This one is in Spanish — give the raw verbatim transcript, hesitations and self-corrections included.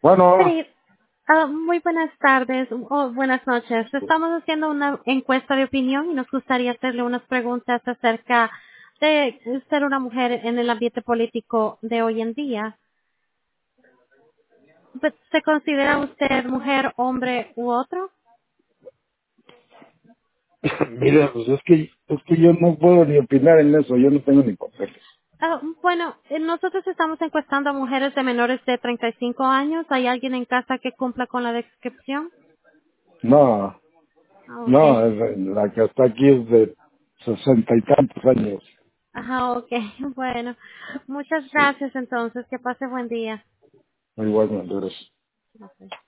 Bueno, Sí, ah, muy buenas tardes o buenas noches. Estamos haciendo una encuesta de opinión y nos gustaría hacerle unas preguntas acerca de ser una mujer en el ambiente político de hoy en día. Pues, ¿se considera usted mujer, hombre u otro? mire, pues es que, es que yo no puedo ni opinar en eso, yo no tengo ni papeles. Ah, bueno, eh, nosotros estamos encuestando a mujeres de menores de treinta y cinco años. ¿Hay alguien en casa que cumpla con la descripción? No, Ah, okay. no, es- la que está aquí es de sesenta y tantos años. Ajá, okay. Bueno, muchas Sí, gracias entonces. Que pase buen día. igual, Honduras. Ok.